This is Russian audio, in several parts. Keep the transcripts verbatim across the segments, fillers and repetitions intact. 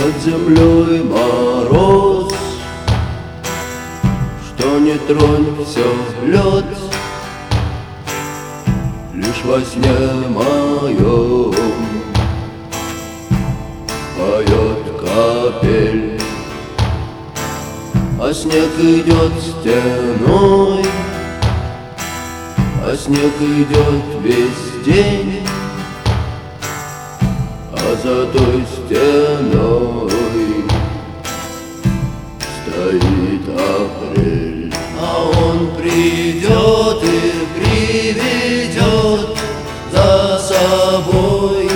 Над землей мороз, что не тронь, все лед. Лишь во сне моем поет капель, а снег идет стеной, а снег идет весь день. А за той стеной стоит апрель. А он придет и приведет за собой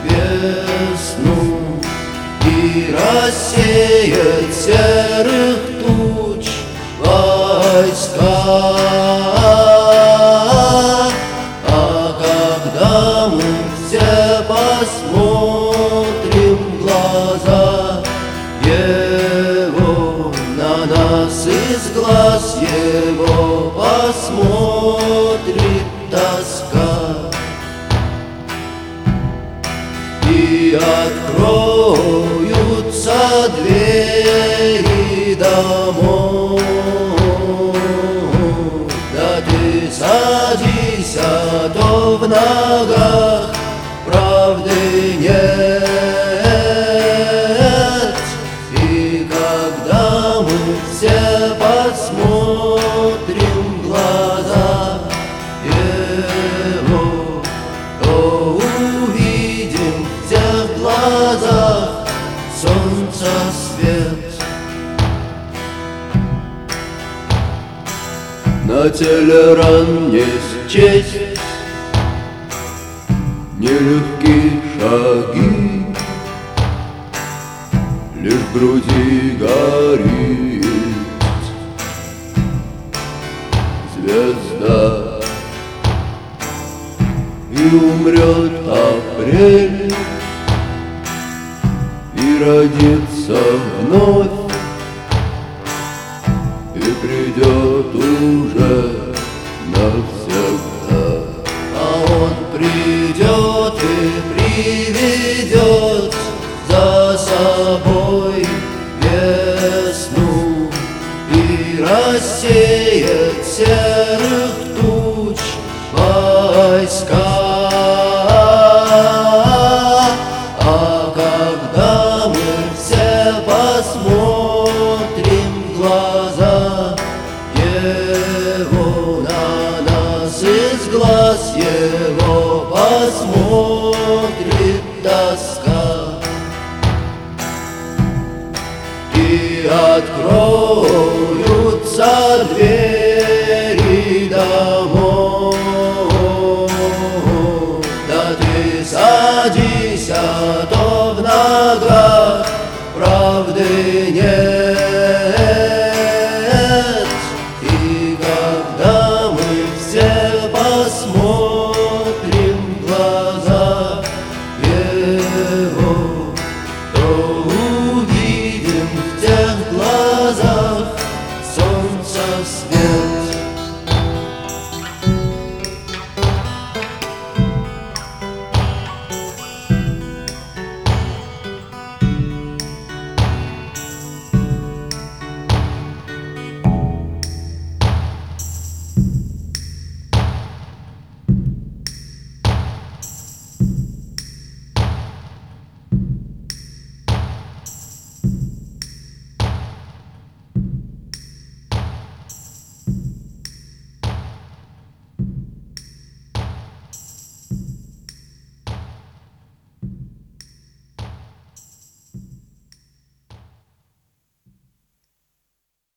весну и рассеет серых туч войска. А когда мы все посмотрим в глаза его, на нас из глаз его посмотрит тоска, и откроются двери домов. Да ты садись, а то в ногах правды нет. И когда мы все посмотрим в глаза его, то увидим в тех глазах солнца свет. На теле ран не счесть нелегкие шаги, лишь в груди горит звезда. И умрет апрель, и родится вновь, и придет уже навсегда. А он придет и приведет за собой весну и рассеет серых туч войска. А когда мы все посмотрим в глаза его, на нас из глаз его посмотрит тоска, и откроются двери домов. Да ты садись, а то